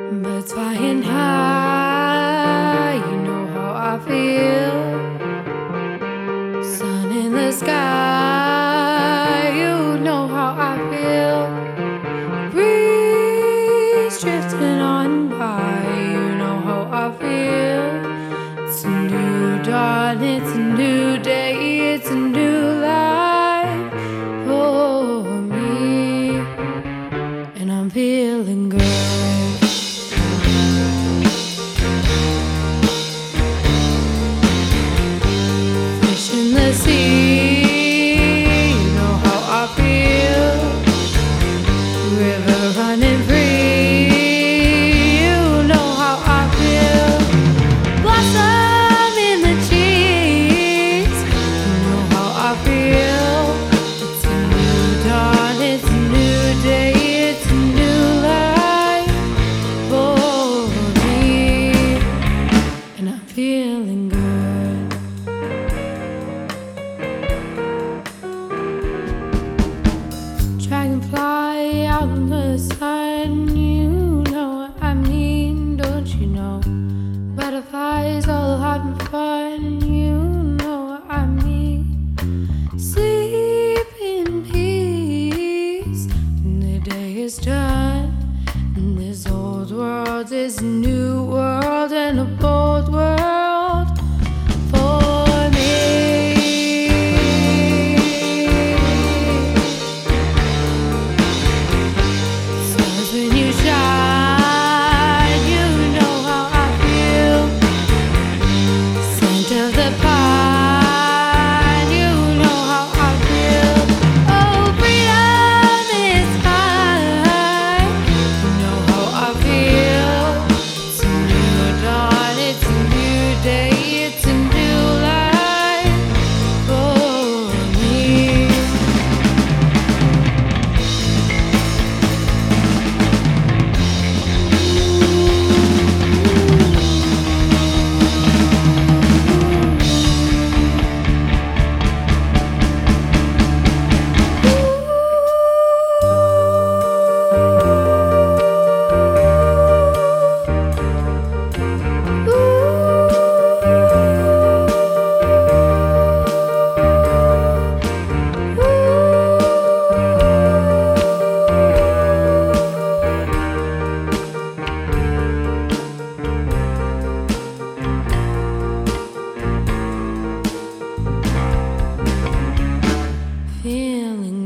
Birds flying high, you know how I feel. Sun in the sky, you know how I feel. Breeze drifting on by, you know how I feel. It's a new dawn, it's a new day, it's a new life for me, and I'm feeling good. In the sea, you know how I feel. River running free, you know how I feel. Blossom in the trees, you know how I feel. It's a new dawn, it's a new day, it's a new life for me, and I'm feeling good. Dragonfly out in the sun, you know what I mean, don't you know? Butterflies all having fun, you know what I mean. Sleep in peace when the day is done, and this old world is a new world and a bold world for me. When you shine, you know how I feel. Scent of the pine, you know how I feel. Oh, freedom is high, you know how I feel. It's a new dawn, it's a new day, it's a new life for me. Feeling